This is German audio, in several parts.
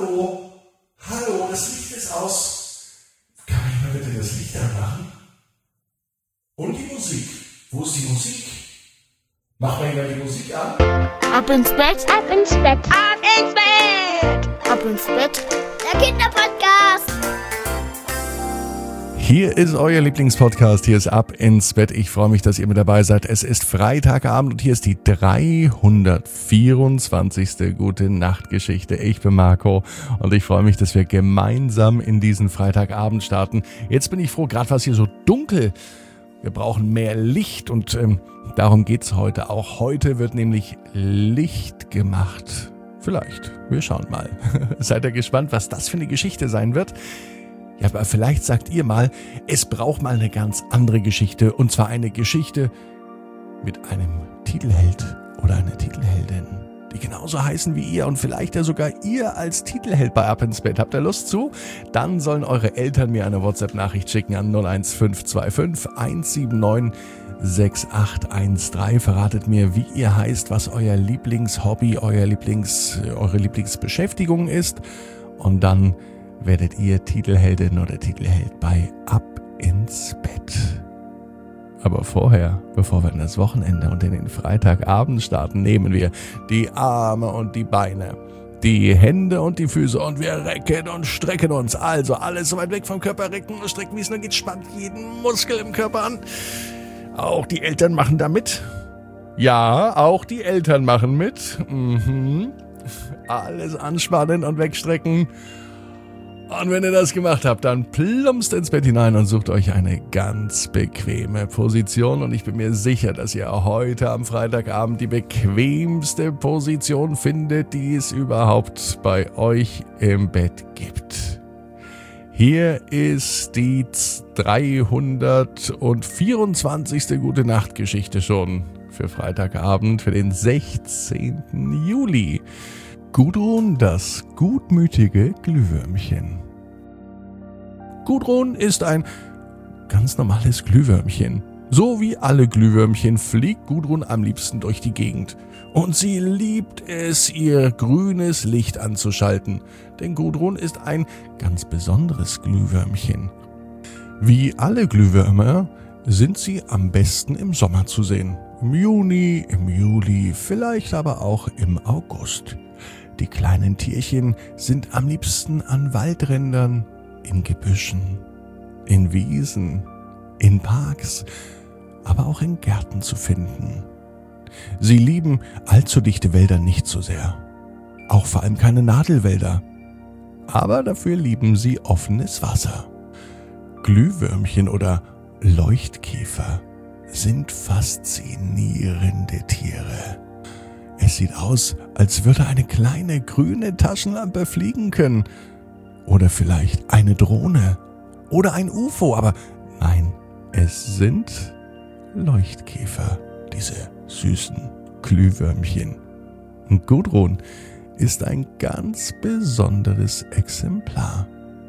Hallo? Hallo, das Licht ist aus. Kann ich mal bitte das Licht anmachen? Und die Musik? Wo ist die Musik? Mach mal wieder die Musik an. Ab ins Bett, ab ins Bett, ab ins Bett, ab ins Bett. Der Kinderpodcast. Hier ist euer Lieblingspodcast, hier ist Ab ins Bett. Ich freue mich, dass ihr mit dabei seid. Es ist Freitagabend und hier ist die 324. Gute-Nacht-Geschichte. Ich bin Marco und ich freue mich, dass wir gemeinsam in diesen Freitagabend starten. Jetzt bin ich froh, gerade war es hier so dunkel. Wir brauchen mehr Licht und darum geht's heute auch. Heute wird nämlich Licht gemacht. Vielleicht, wir schauen mal. Seid ihr gespannt, was das für eine Geschichte sein wird? Ja, aber vielleicht sagt ihr mal, es braucht mal eine ganz andere Geschichte. Und zwar eine Geschichte mit einem Titelheld oder einer Titelheldin, die genauso heißen wie ihr und vielleicht ja sogar ihr als Titelheld bei Ab ins Bett. Habt ihr Lust zu? Dann sollen eure Eltern mir eine WhatsApp-Nachricht schicken an 01525 179 6813. Verratet mir, wie ihr heißt, was euer Lieblingshobby, eure Lieblingsbeschäftigung ist. Und dann werdet ihr Titelheldin oder Titelheld bei Ab ins Bett. Aber vorher, bevor wir in das Wochenende und in den Freitagabend starten, nehmen wir die Arme und die Beine, die Hände und die Füße und wir recken und strecken uns. Also alles so weit weg vom Körper recken und strecken, wie es nur geht, spannt jeden Muskel im Körper an. Auch die Eltern machen da mit. Ja, auch die Eltern machen mit. Alles anspannen und wegstrecken. Und wenn ihr das gemacht habt, dann plumpst ins Bett hinein und sucht euch eine ganz bequeme Position. Und ich bin mir sicher, dass ihr heute am Freitagabend die bequemste Position findet, die es überhaupt bei euch im Bett gibt. Hier ist die 324. Gute-Nacht-Geschichte schon für Freitagabend, für den 16. Juli. Gudrun, das gutmütige Glühwürmchen. Gudrun ist ein ganz normales Glühwürmchen. So wie alle Glühwürmchen fliegt Gudrun am liebsten durch die Gegend. Und sie liebt es, ihr grünes Licht anzuschalten. Denn Gudrun ist ein ganz besonderes Glühwürmchen. Wie alle Glühwürmer sind sie am besten im Sommer zu sehen. Im Juni, im Juli, vielleicht aber auch im August. Die kleinen Tierchen sind am liebsten an Waldrändern, in Gebüschen, in Wiesen, in Parks, aber auch in Gärten zu finden. Sie lieben allzu dichte Wälder nicht so sehr, auch vor allem keine Nadelwälder, aber dafür lieben sie offenes Wasser. Glühwürmchen oder Leuchtkäfer sind faszinierende Tiere. Es sieht aus, als würde eine kleine grüne Taschenlampe fliegen können. Oder vielleicht eine Drohne. Oder ein UFO. Aber nein, es sind Leuchtkäfer, diese süßen Glühwürmchen. Und Gudrun ist ein ganz besonderes Exemplar.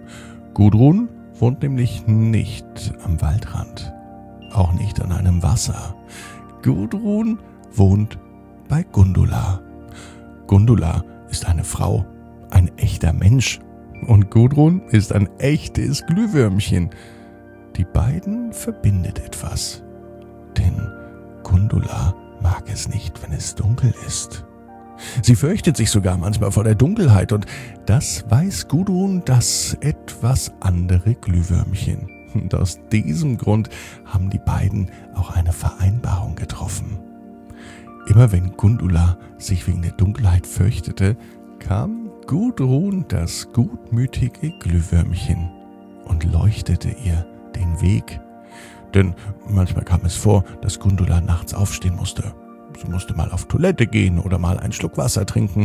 Gudrun wohnt nämlich nicht am Waldrand. Auch nicht an einem Wasser. Gudrun wohnt bei Gundula. Gundula ist eine Frau, ein echter Mensch. Und Gudrun ist ein echtes Glühwürmchen. Die beiden verbindet etwas. Denn Gundula mag es nicht, wenn es dunkel ist. Sie fürchtet sich sogar manchmal vor der Dunkelheit. Und das weiß Gudrun, das etwas andere Glühwürmchen. Und aus diesem Grund haben die beiden auch eine Vereinbarung getroffen. Immer wenn Gundula sich wegen der Dunkelheit fürchtete, kam Gudrun, das gutmütige Glühwürmchen, und leuchtete ihr den Weg. Denn manchmal kam es vor, dass Gundula nachts aufstehen musste. Sie musste mal auf Toilette gehen oder mal einen Schluck Wasser trinken.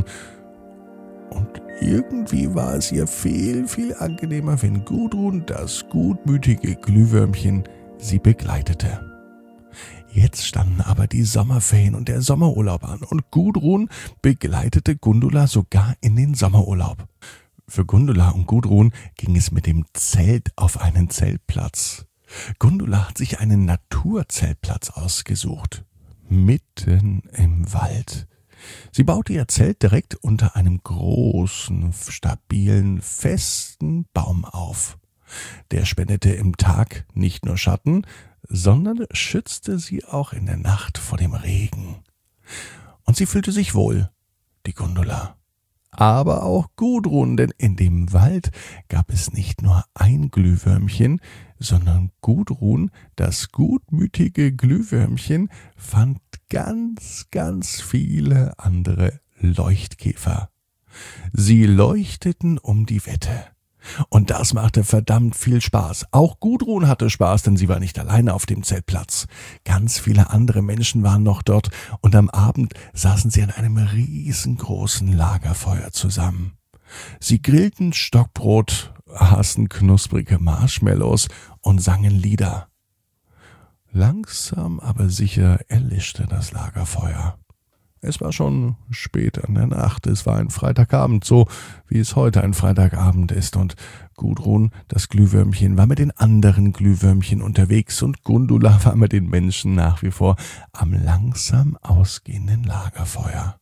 Und irgendwie war es ihr viel, viel angenehmer, wenn Gudrun, das gutmütige Glühwürmchen, sie begleitete. Jetzt standen aber die Sommerferien und der Sommerurlaub an und Gudrun begleitete Gundula sogar in den Sommerurlaub. Für Gundula und Gudrun ging es mit dem Zelt auf einen Zeltplatz. Gundula hat sich einen Naturzeltplatz ausgesucht, mitten im Wald. Sie baute ihr Zelt direkt unter einem großen, stabilen, festen Baum auf. Der spendete im Tag nicht nur Schatten, sondern schützte sie auch in der Nacht vor dem Regen. Und sie fühlte sich wohl, die Gundula. Aber auch Gudrun, denn in dem Wald gab es nicht nur ein Glühwürmchen, sondern Gudrun, das gutmütige Glühwürmchen, fand ganz viele andere Leuchtkäfer. Sie leuchteten um die Wette. Und das machte verdammt viel Spaß. Auch Gudrun hatte Spaß, denn sie war nicht alleine auf dem Zeltplatz. Ganz viele andere Menschen waren noch dort und am Abend saßen sie an einem riesengroßen Lagerfeuer zusammen. Sie grillten Stockbrot, aßen knusprige Marshmallows und sangen Lieder. Langsam aber sicher erlischte das Lagerfeuer. Es war schon spät an der Nacht, es war ein Freitagabend, so wie es heute ein Freitagabend ist, und Gudrun, das Glühwürmchen, war mit den anderen Glühwürmchen unterwegs und Gundula war mit den Menschen nach wie vor am langsam ausgehenden Lagerfeuer.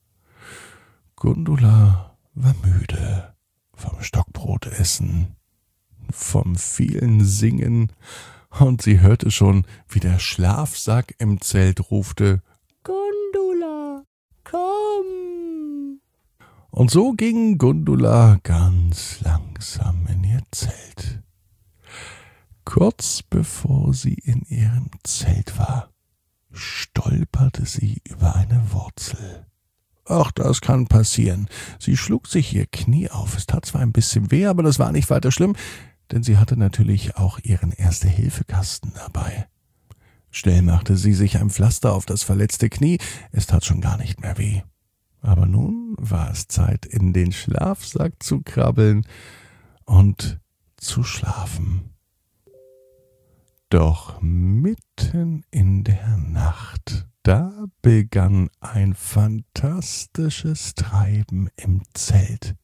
Gundula war müde vom Stockbrotessen, vom vielen Singen, und sie hörte schon, wie der Schlafsack im Zelt rufte: »Gundula, komm!« Und so ging Gundula ganz langsam in ihr Zelt. Kurz bevor sie in ihrem Zelt war, stolperte sie über eine Wurzel. Ach, das kann passieren. Sie schlug sich ihr Knie auf. Es tat zwar ein bisschen weh, aber das war nicht weiter schlimm, denn sie hatte natürlich auch ihren Erste-Hilfe-Kasten dabei. Schnell machte sie sich ein Pflaster auf das verletzte Knie, es tat schon gar nicht mehr weh. Aber nun war es Zeit, in den Schlafsack zu krabbeln und zu schlafen. Doch mitten in der Nacht, da begann ein fantastisches Treiben im Zelt.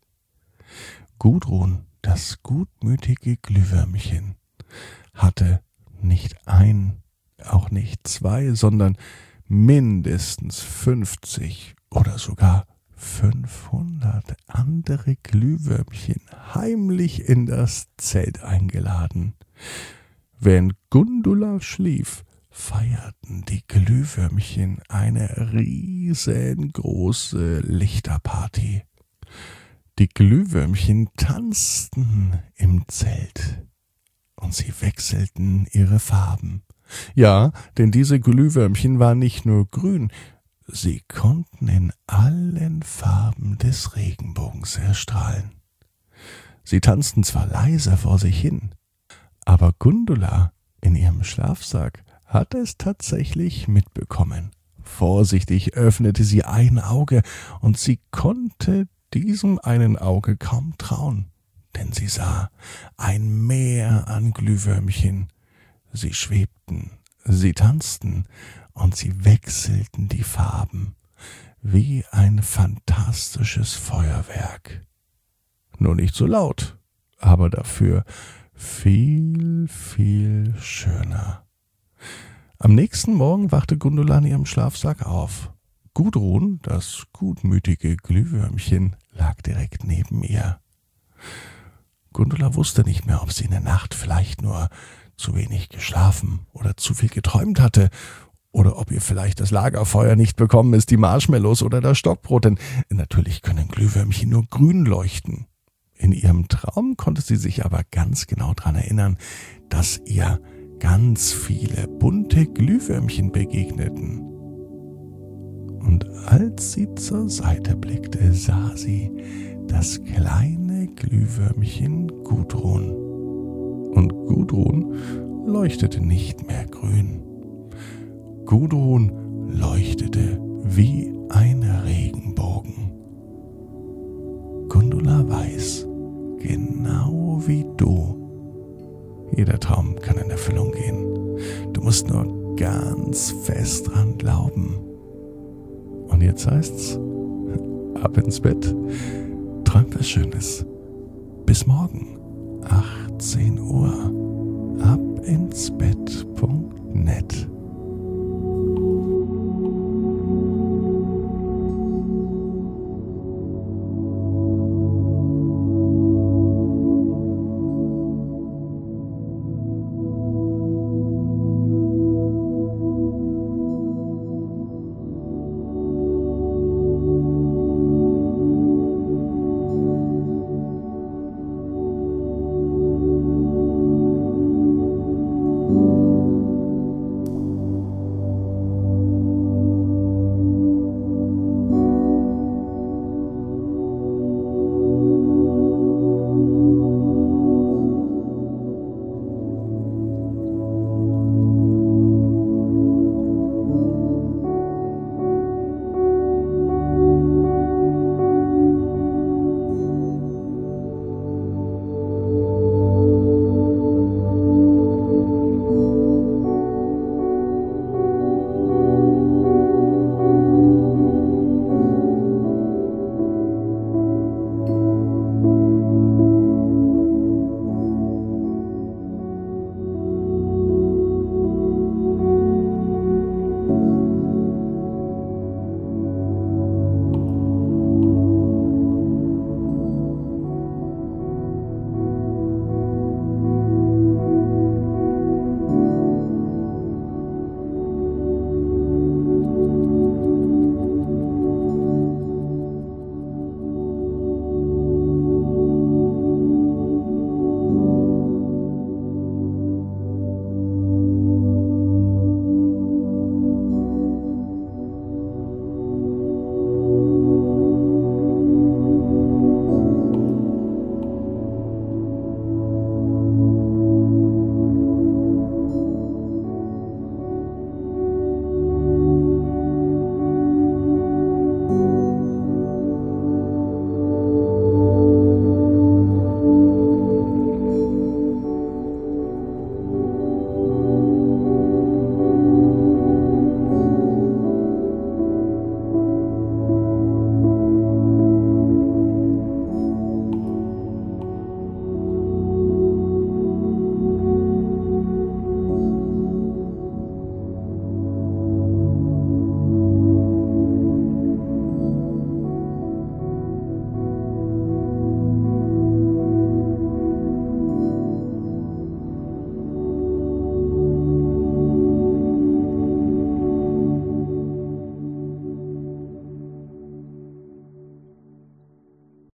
Gudrun, das gutmütige Glühwürmchen, hatte nicht ein, auch nicht zwei, sondern mindestens 50 oder sogar 500 andere Glühwürmchen heimlich in das Zelt eingeladen. Während Gundula schlief, feierten die Glühwürmchen eine riesengroße Lichterparty. Die Glühwürmchen tanzten im Zelt und sie wechselten ihre Farben. Ja, denn diese Glühwürmchen waren nicht nur grün, sie konnten in allen Farben des Regenbogens erstrahlen. Sie tanzten zwar leise vor sich hin, aber Gundula in ihrem Schlafsack hatte es tatsächlich mitbekommen. Vorsichtig öffnete sie ein Auge und sie konnte diesem einen Auge kaum trauen, denn sie sah ein Meer an Glühwürmchen. Sie schwebten, sie tanzten und sie wechselten die Farben wie ein fantastisches Feuerwerk. Nur nicht so laut, aber dafür viel schöner. Am nächsten Morgen wachte Gundula in ihrem Schlafsack auf. Gudrun, das gutmütige Glühwürmchen, lag direkt neben ihr. Gundula wusste nicht mehr, ob sie in der Nacht vielleicht nur zu wenig geschlafen oder zu viel geträumt hatte oder ob ihr vielleicht das Lagerfeuer nicht bekommen ist, die Marshmallows oder das Stockbrot, denn natürlich können Glühwürmchen nur grün leuchten. In ihrem Traum konnte sie sich aber ganz genau daran erinnern, dass ihr ganz viele bunte Glühwürmchen begegneten. Und als sie zur Seite blickte, sah sie das kleine Glühwürmchen Gudrun. Und Gudrun leuchtete nicht mehr grün. Gudrun leuchtete wie ein Regenbogen. Gundula weiß, genau wie du, jeder Traum kann in Erfüllung gehen. Du musst nur ganz fest dran glauben. Und jetzt heißt's, ab ins Bett, träum was Schönes. Bis morgen, 18 Uhr, abinsbett.net.